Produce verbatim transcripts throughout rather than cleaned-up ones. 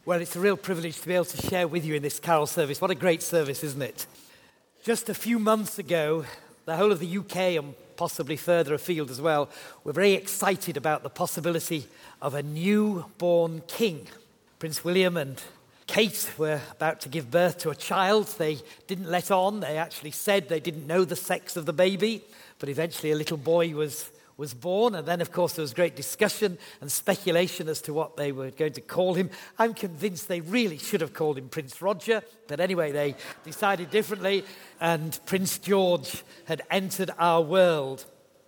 Well, it's a real privilege to be able to share with you in this carol service. What a great service, isn't it? Just a few months ago, the whole of the U K and possibly further afield as well were very excited about the possibility of a newborn king. Prince William and Kate were about to give birth to a child. They didn't let on. They actually said they didn't know the sex of the baby, but eventually a little boy was was born, and then, of course, there was great discussion and speculation as to what they were going to call him. I'm convinced they really should have called him Prince Roger, but anyway, they decided differently, and Prince George had entered our world.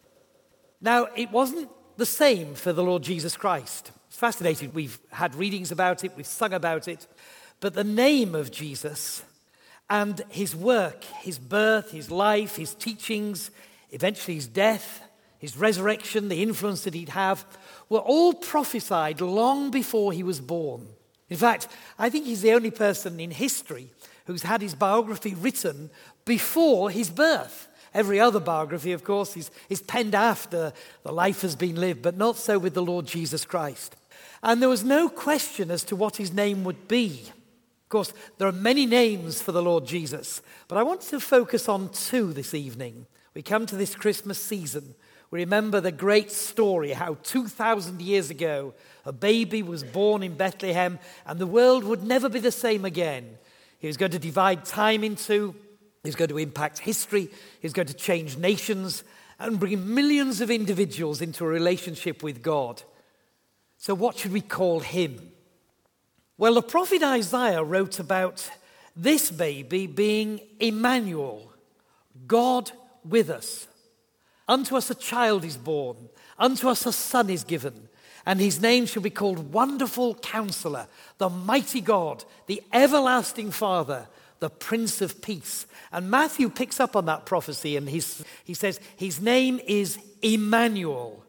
Now, it wasn't the same for the Lord Jesus Christ. It's fascinating. We've had readings about it, we've sung about it, but the name of Jesus and his work, his birth, his life, his teachings, eventually his death, his resurrection, the influence that he'd have, were all prophesied long before he was born. In fact, I think he's the only person in history who's had his biography written before his birth. Every other biography, of course, is, is penned after the life has been lived, but not so with the Lord Jesus Christ. And there was no question as to what his name would be. Of course, there are many names for the Lord Jesus, but I want to focus on two this evening. We come to this Christmas season. We remember the great story, how two thousand years ago, a baby was born in Bethlehem, and the world would never be the same again. He was going to divide time in two. He was going to impact history. He was going to change nations and bring millions of individuals into a relationship with God. So what should we call him? Well, the prophet Isaiah wrote about this baby being Emmanuel, God with us. Unto us a child is born, unto us a son is given, and his name shall be called Wonderful Counselor, the Mighty God, the Everlasting Father, the Prince of Peace. And Matthew picks up on that prophecy, and he's, he says, his name is Emmanuel,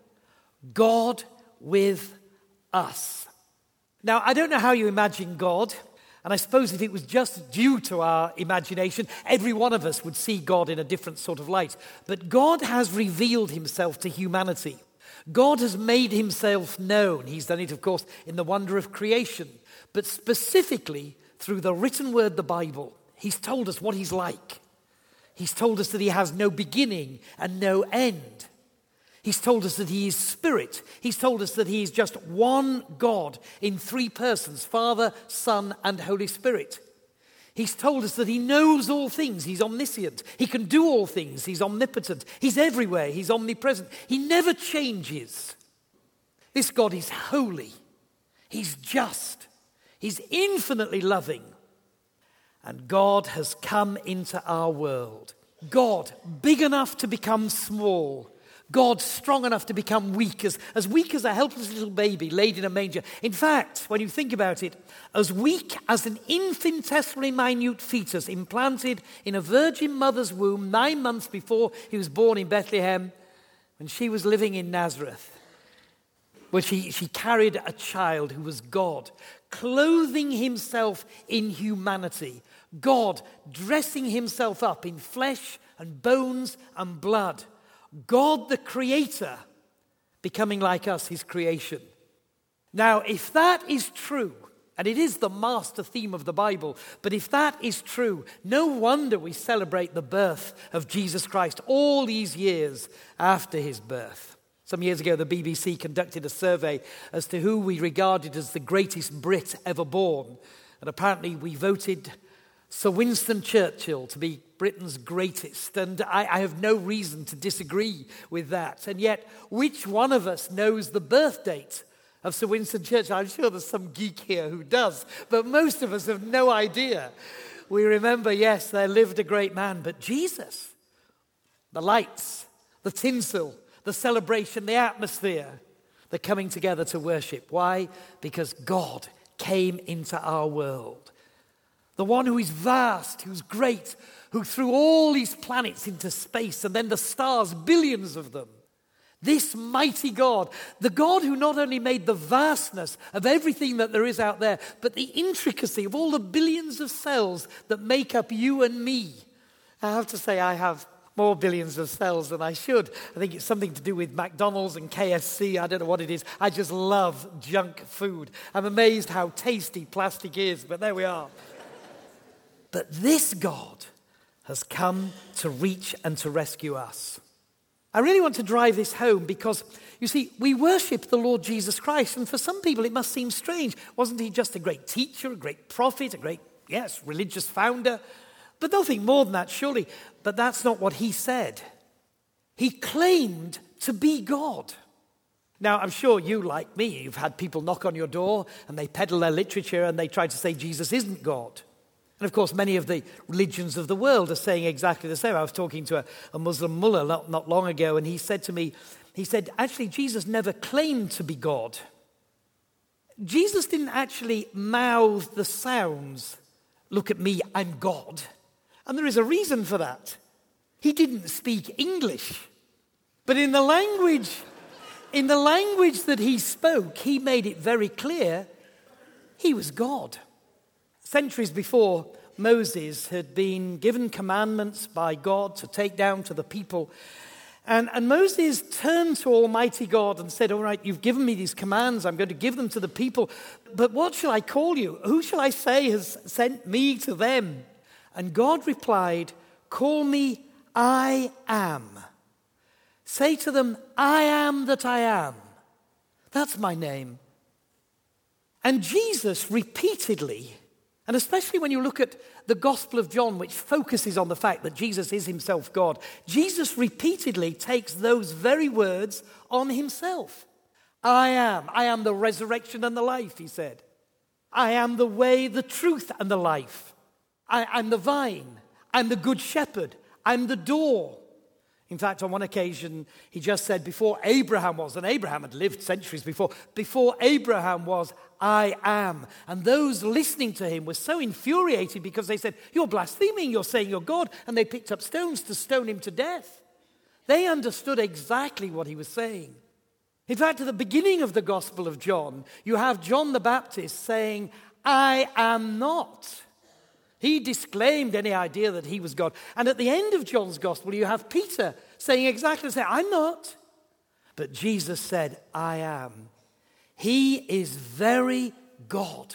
God with us. Now, I don't know how you imagine God, and I suppose if it was just due to our imagination, every one of us would see God in a different sort of light. But God has revealed himself to humanity. God has made himself known. He's done it, of course, in the wonder of creation, but specifically through the written word, the Bible. He's told us what he's like. He's told us that he has no beginning and no end. He's told us that he is spirit. He's told us that he is just one God in three persons, Father, Son, and Holy Spirit. He's told us that he knows all things. He's omniscient. He can do all things. He's omnipotent. He's everywhere. He's omnipresent. He never changes. This God is holy. He's just. He's infinitely loving. And God has come into our world. God, big enough to become small. God strong enough to become weak, as, as weak as a helpless little baby laid in a manger. In fact, when you think about it, as weak as an infinitesimally minute fetus implanted in a virgin mother's womb nine months before he was born in Bethlehem, when she was living in Nazareth, where she, she carried a child who was God, clothing himself in humanity, God dressing himself up in flesh and bones and blood, God the Creator becoming like us, his creation. Now, if that is true, and it is the master theme of the Bible, but if that is true, no wonder we celebrate the birth of Jesus Christ all these years after his birth. Some years ago, the B B C conducted a survey as to who we regarded as the greatest Brit ever born. And apparently we voted Sir Winston Churchill to be Britain's greatest, and I, I have no reason to disagree with that. And yet, which one of us knows the birth date of Sir Winston Churchill? I'm sure there's some geek here who does, but most of us have no idea. We remember, yes, there lived a great man, but Jesus, the lights, the tinsel, the celebration, the atmosphere, the coming together to worship. Why? Because God came into our world. The one who is vast, who's great, who threw all these planets into space and then the stars, billions of them. This mighty God, the God who not only made the vastness of everything that there is out there, but the intricacy of all the billions of cells that make up you and me. I have to say I have more billions of cells than I should. I think it's something to do with McDonald's and K F C. I don't know what it is. I just love junk food. I'm amazed how tasty plastic is, but there we are. But this God has come to reach and to rescue us. I really want to drive this home because, you see, we worship the Lord Jesus Christ, and for some people it must seem strange. Wasn't he just a great teacher, a great prophet, a great, yes, religious founder? But they'll think more than that, surely. But that's not what he said. He claimed to be God. Now, I'm sure you, like me, you've had people knock on your door and they peddle their literature and they try to say Jesus isn't God. And of course, many of the religions of the world are saying exactly the same. I was talking to a, a Muslim mullah not, not long ago, and he said to me, he said, actually, Jesus never claimed to be God. Jesus didn't actually mouth the sounds, look at me, I'm God. And there is a reason for that. He didn't speak English. But in the language, in the language that he spoke, he made it very clear he was God. Centuries before, Moses had been given commandments by God to take down to the people. And, and Moses turned to Almighty God and said, all right, you've given me these commands. I'm going to give them to the people. But what shall I call you? Who shall I say has sent me to them? And God replied, call me I am. Say to them, I am that I am. That's my name. And Jesus repeatedly, and especially when you look at the Gospel of John, which focuses on the fact that Jesus is himself God, Jesus repeatedly takes those very words on himself. I am. I am the resurrection and the life, he said. I am the way, the truth, and the life. I, I'm the vine. I'm the good shepherd. I'm the door. In fact, on one occasion, he just said, before Abraham was, and Abraham had lived centuries before, before Abraham was, I am. And those listening to him were so infuriated because they said, you're blaspheming, you're saying you're God. And they picked up stones to stone him to death. They understood exactly what he was saying. In fact, at the beginning of the Gospel of John, you have John the Baptist saying, I am not. He disclaimed any idea that he was God. And at the end of John's Gospel, you have Peter saying exactly the same. I'm not. But Jesus said, I am. He is very God.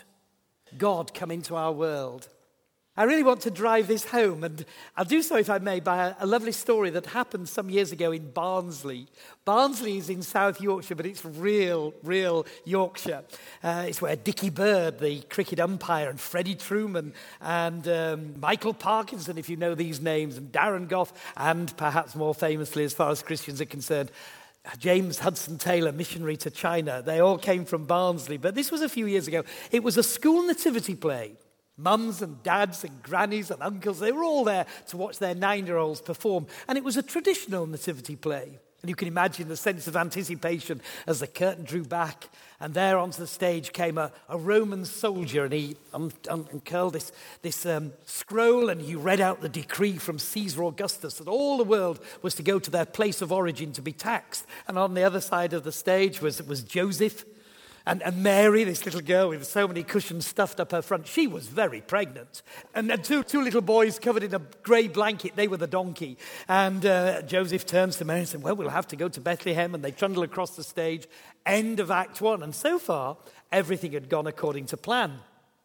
God come into our world. I really want to drive this home, and I'll do so, if I may, by a, a lovely story that happened some years ago in Barnsley. Barnsley is in South Yorkshire, but it's real, real Yorkshire. Uh, it's where Dickie Bird, the cricket umpire, and Freddie Truman, and um, Michael Parkinson, if you know these names, and Darren Gough, and perhaps more famously, as far as Christians are concerned, James Hudson Taylor, missionary to China. They all came from Barnsley, but this was a few years ago. It was a school nativity play. Mums and dads and grannies and uncles, they were all there to watch their nine-year-olds perform. And it was a traditional nativity play. And you can imagine the sense of anticipation as the curtain drew back. And there onto the stage came a, a Roman soldier, and he un- un- uncurled this, this um, scroll, and he read out the decree from Caesar Augustus that all the world was to go to their place of origin to be taxed. And on the other side of the stage was, was Joseph. And, and Mary, this little girl with so many cushions stuffed up her front, she was very pregnant. And, and two, two little boys covered in a grey blanket, they were the donkey. And uh, Joseph turns to Mary and says, well, we'll have to go to Bethlehem. And they trundle across the stage. End of Act One. And so far, everything had gone according to plan.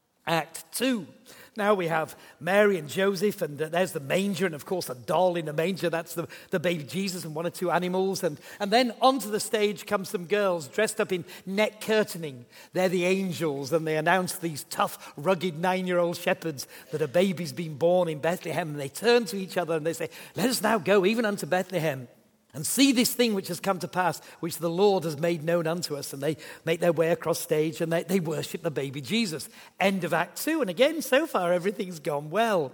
Act Two. Now we have Mary and Joseph, and uh, there's the manger, and of course a doll in a manger. That's the, the baby Jesus and one or two animals. And, and then onto the stage come some girls dressed up in net curtaining. They're the angels, and they announce these tough, rugged nine-year-old shepherds that a baby's been born in Bethlehem. And they turn to each other and they say, let us now go even unto Bethlehem and see this thing which has come to pass, which the Lord has made known unto us. And they make their way across stage and they, they worship the baby Jesus. End of Act Two. And again, so far, everything's gone well.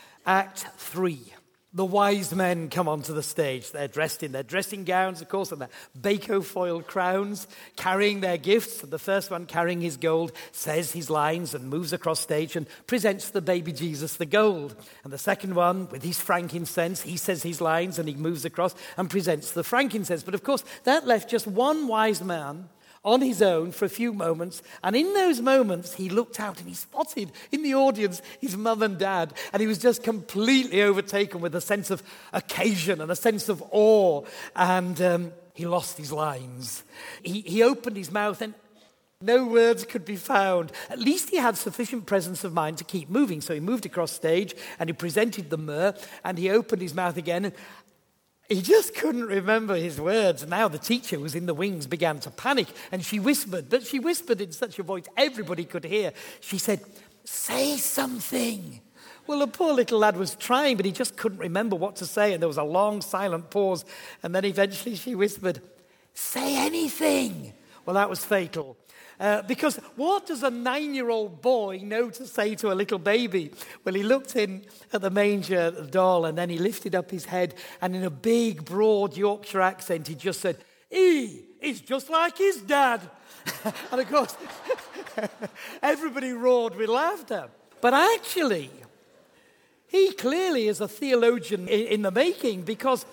Act Three. The wise men come onto the stage. They're dressed in their dressing gowns, of course, and their Baco foil crowns, carrying their gifts. And the first one, carrying his gold, says his lines and moves across stage and presents the baby Jesus the gold. And the second one, with his frankincense, he says his lines and he moves across and presents the frankincense. But of course, that left just one wise man on his own for a few moments. And in those moments, he looked out and he spotted in the audience his mum and dad. And he was just completely overtaken with a sense of occasion and a sense of awe. And um, he lost his lines. He, he opened his mouth and no words could be found. At least he had sufficient presence of mind to keep moving. So he moved across stage and he presented the myrrh and he opened his mouth again. He just couldn't remember his words. Now the teacher who was in the wings began to panic and she whispered, but she whispered in such a voice everybody could hear. She said, "Say something." Well, the poor little lad was trying, but he just couldn't remember what to say. And there was a long silent pause. And then eventually she whispered, "Say anything." Well, that was fatal. Uh, because what does a nine-year-old boy know to say to a little baby? Well, he looked in at the manger doll and then he lifted up his head and in a big, broad Yorkshire accent, he just said, "He is just like his dad." And of course, everybody roared with laughter. But actually, he clearly is a theologian in, in the making because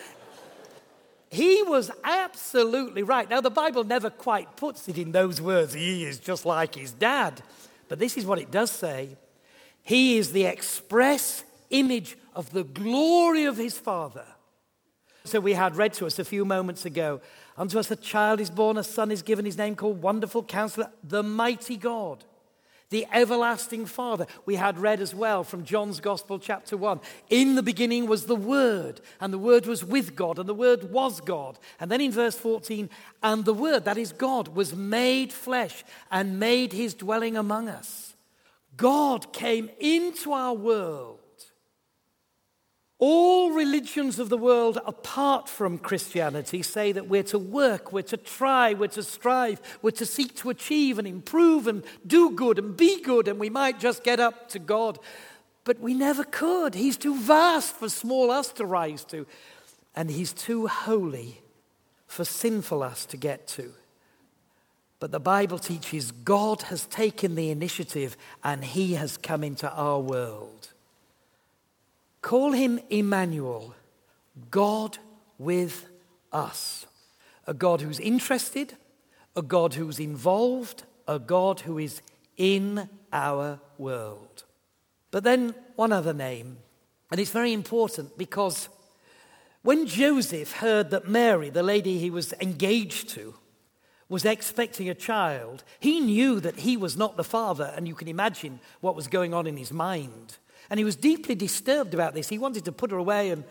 he was absolutely right. Now, the Bible never quite puts it in those words, "He is just like his dad." But this is what it does say. He is the express image of the glory of his Father. So we had read to us a few moments ago, "Unto us a child is born, a son is given, his name called Wonderful Counselor, the Mighty God, the Everlasting Father." We had read as well from John's Gospel, chapter one. "In the beginning was the Word, and the Word was with God, and the Word was God." And then in verse fourteen, "And the Word," that is God, "was made flesh and made his dwelling among us." God came into our world. All religions of the world apart from Christianity say that we're to work, we're to try, we're to strive, we're to seek to achieve and improve and do good and be good, and we might just get up to God. But we never could. He's too vast for small us to rise to, and he's too holy for sinful us to get to. But the Bible teaches God has taken the initiative and he has come into our world. Call him Emmanuel, God with us. A God who's interested, a God who's involved, a God who is in our world. But then one other name, and it's very important because when Joseph heard that Mary, the lady he was engaged to, was expecting a child, he knew that he was not the father, and you can imagine what was going on in his mind. And he was deeply disturbed about this. He wanted to put her away. And,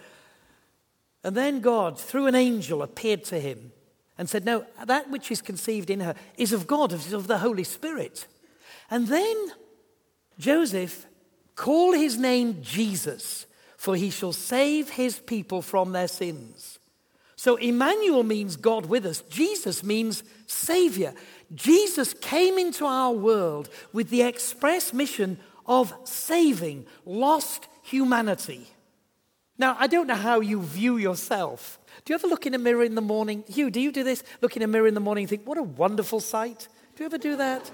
and then God, through an angel, appeared to him and said, "No, that which is conceived in her is of God, is of the Holy Spirit." And then Joseph, "Call his name Jesus, for he shall save his people from their sins." So Emmanuel means God with us. Jesus means Savior. Jesus came into our world with the express mission of saving lost humanity. Now, I don't know how you view yourself. Do you ever look in a mirror in the morning? Hugh, do you do this? Look in a mirror in the morning and think, "What a wonderful sight." Do you ever do that?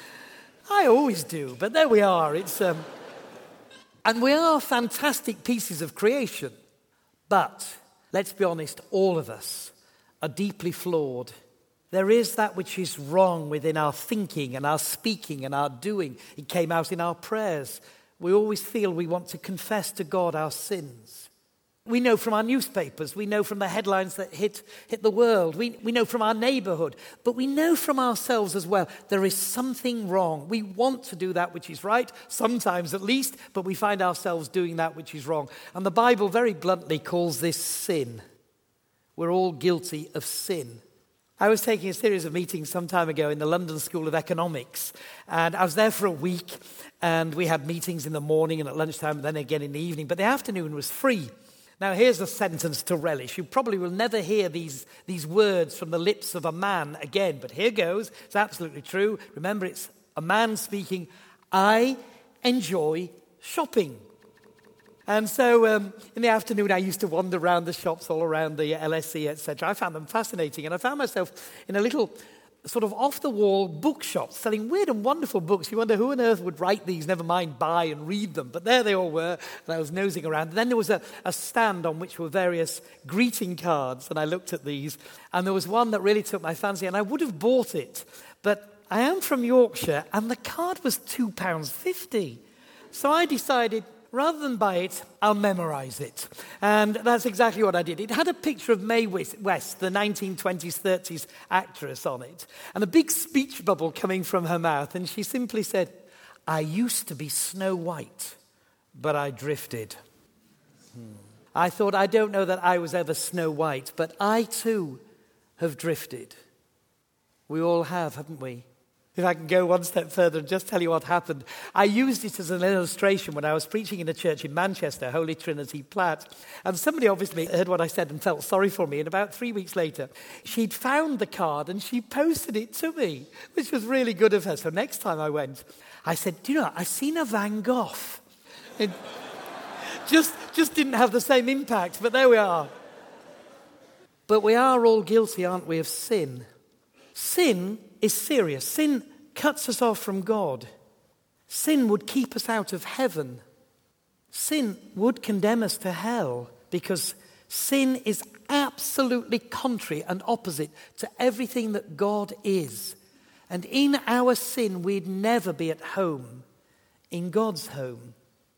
I always do, but there we are. It's um, and we are fantastic pieces of creation. But let's be honest, all of us are deeply flawed. There is that which is wrong within our thinking and our speaking and our doing. It came out in our prayers. We always feel we want to confess to God our sins. We know from our newspapers. We know from the headlines that hit, hit the world. We, we know from our neighborhood. But we know from ourselves as well, there is something wrong. We want to do that which is right, sometimes at least, but we find ourselves doing that which is wrong. And the Bible very bluntly calls this sin. We're all guilty of sin. I was taking a series of meetings some time ago in the London School of Economics, and I was there for a week, and we had meetings in the morning and at lunchtime, and then again in the evening, but the afternoon was free. Now, here's a sentence to relish. You probably will never hear these, these words from the lips of a man again, but here goes. It's absolutely true. Remember, it's a man speaking. "I enjoy shopping." And so um, in the afternoon, I used to wander around the shops all around the L S E, et cetera. I found them fascinating. And I found myself in a little sort of off-the-wall bookshops selling weird and wonderful books. You wonder who on earth would write these, never mind buy and read them. But there they all were, and I was nosing around. And then there was a, a stand on which were various greeting cards, and I looked at these. And there was one that really took my fancy, and I would have bought it. But I am from Yorkshire, and the card was two pounds fifty. So I decided, rather than buy it, I'll memorize it. And that's exactly what I did. It had a picture of Mae West, the nineteen twenties, thirties actress on it, and a big speech bubble coming from her mouth. And she simply said, "I used to be Snow White, but I drifted." Hmm. I thought, I don't know that I was ever Snow White, but I too have drifted. We all have, haven't we? If I can go one step further and just tell you what happened. I used it as an illustration when I was preaching in a church in Manchester, Holy Trinity Platt. And somebody obviously heard what I said and felt sorry for me. And about three weeks later, she'd found the card and she posted it to me, which was really good of her. So next time I went, I said, "Do you know, I've seen a Van Gogh." It just, just didn't have the same impact, but there we are. But we are all guilty, aren't we, of sin? Sin is serious. Sin cuts us off from God. Sin would keep us out of heaven. Sin would condemn us to hell because sin is absolutely contrary and opposite to everything that God is. And in our sin, we'd never be at home in God's home.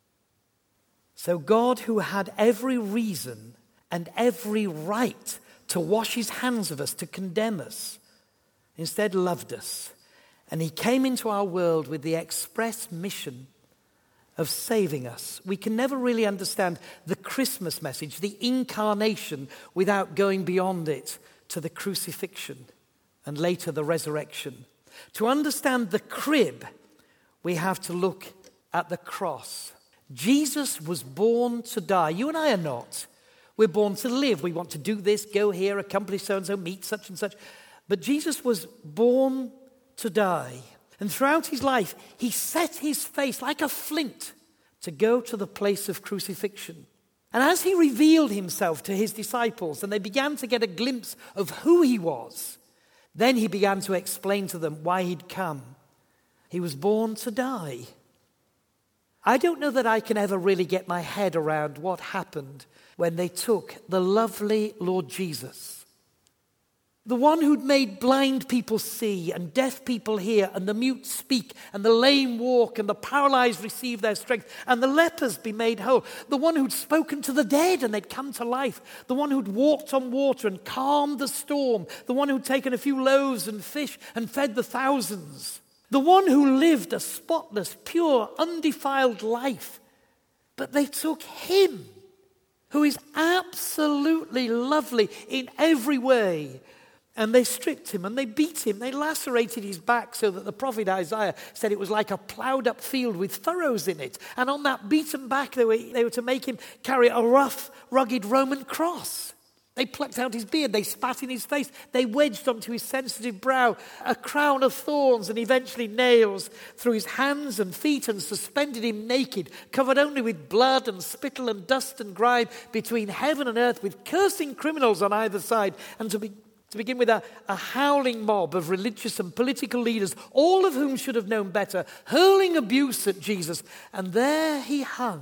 So God, who had every reason and every right to wash his hands of us, to condemn us, instead loved us. And he came into our world with the express mission of saving us. We can never really understand the Christmas message, the incarnation, without going beyond it to the crucifixion and later the resurrection. To understand the crib, we have to look at the cross. Jesus was born to die. You and I are not. We're born to live. We want to do this, go here, accomplish so-and-so, meet such and such. But Jesus was born to die. And throughout his life, he set his face like a flint to go to the place of crucifixion. And as he revealed himself to his disciples and they began to get a glimpse of who he was, then he began to explain to them why he'd come. He was born to die. I don't know that I can ever really get my head around what happened when they took the lovely Lord Jesus, the one who'd made blind people see and deaf people hear and the mute speak and the lame walk and the paralyzed receive their strength and the lepers be made whole. The one who'd spoken to the dead and they'd come to life. The one who'd walked on water and calmed the storm. The one who'd taken a few loaves and fish and fed the thousands. The one who lived a spotless, pure, undefiled life. But they took him, who is absolutely lovely in every way, and they stripped him and they beat him. They lacerated his back so that the prophet Isaiah said it was like a ploughed up field with furrows in it. And on that beaten back, they were, they were to make him carry a rough, rugged Roman cross. They plucked out his beard. They spat in his face. They wedged onto his sensitive brow a crown of thorns and eventually nails through his hands and feet and suspended him naked, covered only with blood and spittle and dust and grime between heaven and earth, with cursing criminals on either side. And to be To begin with a, a howling mob of religious and political leaders, all of whom should have known better, hurling abuse at Jesus. And there he hung.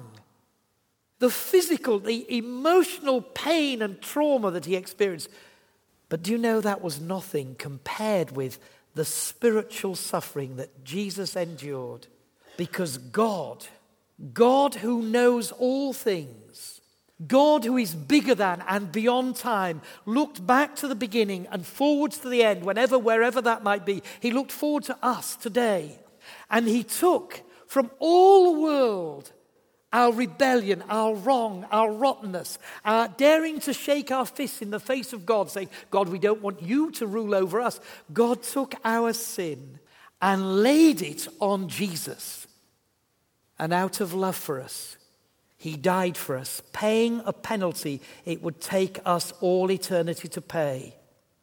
The physical, the emotional pain and trauma that he experienced. But do you know that was nothing compared with the spiritual suffering that Jesus endured? Because God, God who knows all things, God who is bigger than and beyond time, looked back to the beginning and forwards to the end, whenever, wherever that might be. He looked forward to us today. And he took from all the world our rebellion, our wrong, our rottenness, our daring to shake our fists in the face of God, saying, God, we don't want you to rule over us. God took our sin and laid it on Jesus. And out of love for us, he died for us, paying a penalty it would take us all eternity to pay.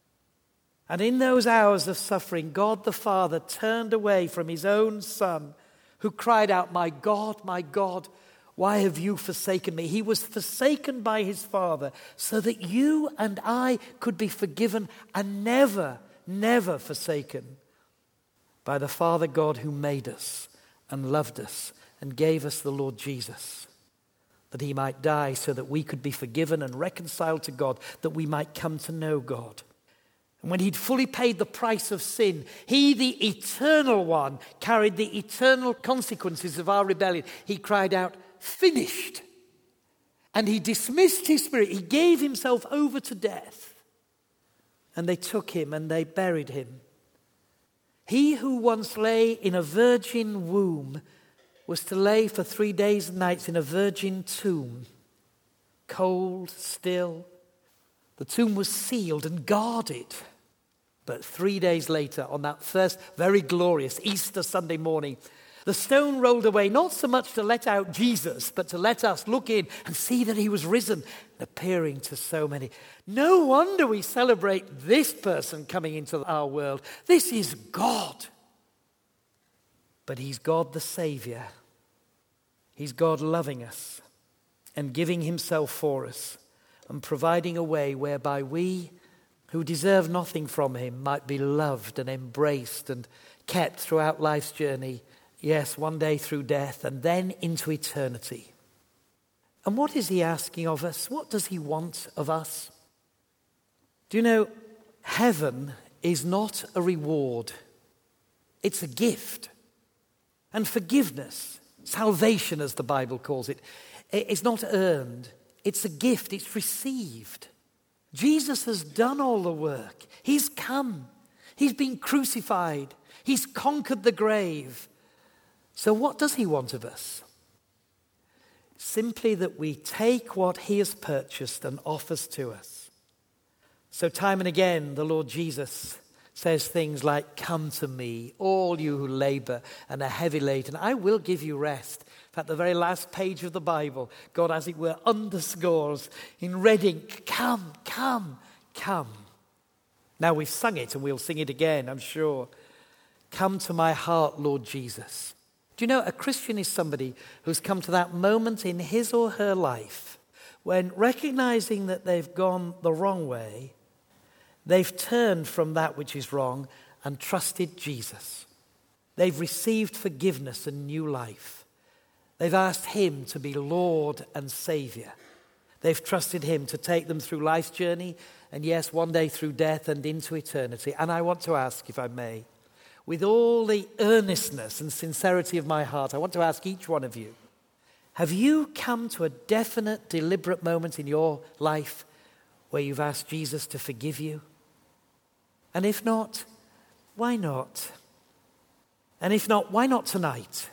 And in those hours of suffering, God the Father turned away from his own Son, who cried out, my God, my God, why have you forsaken me? He was forsaken by his Father so that you and I could be forgiven and never, never forsaken by the Father God who made us and loved us and gave us the Lord Jesus, that he might die so that we could be forgiven and reconciled to God, that we might come to know God. And when he'd fully paid the price of sin, he, the eternal one, carried the eternal consequences of our rebellion. He cried out, "Finished." And he dismissed his spirit. He gave himself over to death. And they took him and they buried him. He who once lay in a virgin womb was to lay for three days and nights in a virgin tomb, cold, still. The tomb was sealed and guarded. But three days later, on that first very glorious Easter Sunday morning, the stone rolled away, not so much to let out Jesus, but to let us look in and see that he was risen and appearing to so many. No wonder we celebrate this person coming into our world. This is God. But he's God the Savior. He's God loving us and giving himself for us and providing a way whereby we, who deserve nothing from him, might be loved and embraced and kept throughout life's journey. Yes, one day through death and then into eternity. And what is he asking of us? What does he want of us? Do you know, heaven is not a reward. It's a gift. And forgiveness, salvation as the Bible calls it, it's not earned. It's a gift. It's received. Jesus has done all the work. He's come. He's been crucified. He's conquered the grave. So what does he want of us? Simply that we take what he has purchased and offers to us. So time and again, the Lord Jesus says things like, "Come to me, all you who labor and are heavy laden, I will give you rest." In fact, the very last page of the Bible, God, as it were, underscores in red ink, "Come, come, come." Now we've sung it and we'll sing it again, I'm sure. Come to my heart, Lord Jesus. Do you know, a Christian is somebody who's come to that moment in his or her life when, recognizing that they've gone the wrong way, they've turned from that which is wrong and trusted Jesus. They've received forgiveness and new life. They've asked him to be Lord and Savior. They've trusted him to take them through life's journey and, yes, one day through death and into eternity. And I want to ask, if I may, with all the earnestness and sincerity of my heart, I want to ask each one of you, have you come to a definite, deliberate moment in your life where you've asked Jesus to forgive you? And if not, why not? And if not, why not tonight?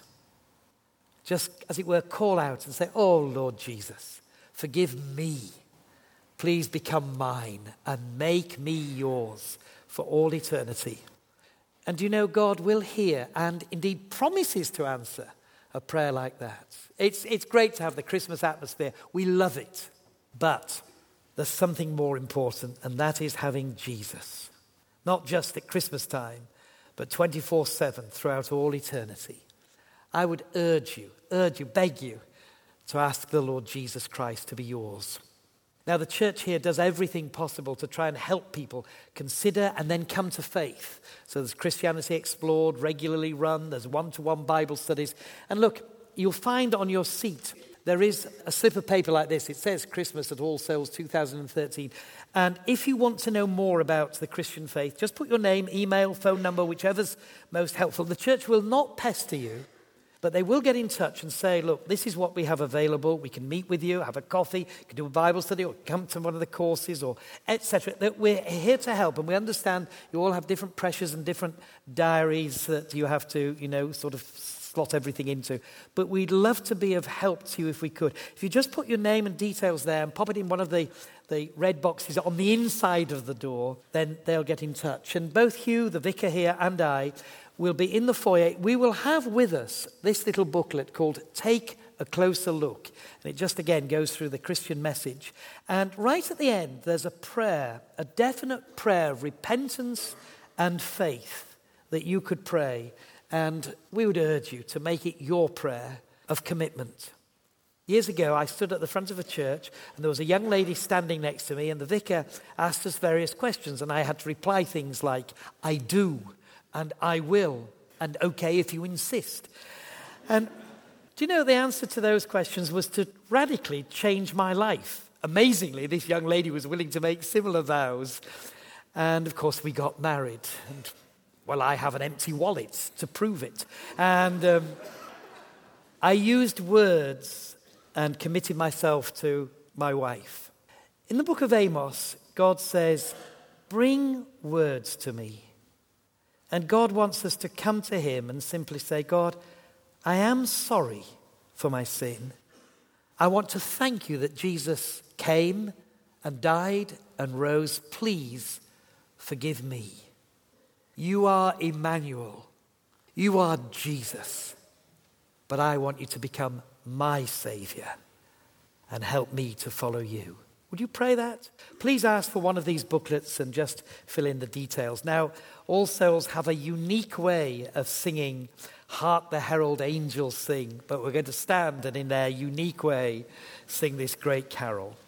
Just, as it were, call out and say, "Oh, Lord Jesus, forgive me. Please become mine and make me yours for all eternity." And you know, God will hear and indeed promises to answer a prayer like that. It's, it's great to have the Christmas atmosphere. We love it. But there's something more important, and that is having Jesus. Not just at Christmas time, but twenty-four seven throughout all eternity. I would urge you, urge you, beg you to ask the Lord Jesus Christ to be yours. Now, the church here does everything possible to try and help people consider and then come to faith. So there's Christianity Explored, regularly run. There's one-to-one Bible studies. And look, you'll find on your seat there is a slip of paper like this. It says Christmas at All Souls two thousand thirteen. And if you want to know more about the Christian faith, just put your name, email, phone number, whichever's most helpful. The church will not pester you, but they will get in touch and say, "Look, this is what we have available. We can meet with you, have a coffee, you can do a Bible study, or come to one of the courses, or et cetera" That we're here to help, and we understand you all have different pressures and different diaries that you have to, you know, sort of slot everything into. But we'd love to be of help to you if we could. If you just put your name and details there and pop it in one of the, the red boxes on the inside of the door, then they'll get in touch. And both Hugh, the vicar here, and I will be in the foyer. We will have with us this little booklet called Take a Closer Look. And it just, again, goes through the Christian message. And right at the end, there's a prayer, a definite prayer of repentance and faith that you could pray. And we would urge you to make it your prayer of commitment. Years ago, I stood at the front of a church, and there was a young lady standing next to me, and the vicar asked us various questions, and I had to reply things like, I do, and I will, and okay if you insist. And do you know, the answer to those questions was to radically change my life. Amazingly, this young lady was willing to make similar vows. And of course, we got married. And, well, I have an empty wallet to prove it. And um, I used words and committed myself to my wife. In the book of Amos, God says, bring words to me. And God wants us to come to him and simply say, God, I am sorry for my sin. I want to thank you that Jesus came and died and rose. Please forgive me. You are Emmanuel. You are Jesus. But I want you to become my Savior and help me to follow you. Would you pray that? Please ask for one of these booklets and just fill in the details. Now, All Souls have a unique way of singing Hark the Herald Angels Sing, but we're going to stand and in their unique way sing this great carol.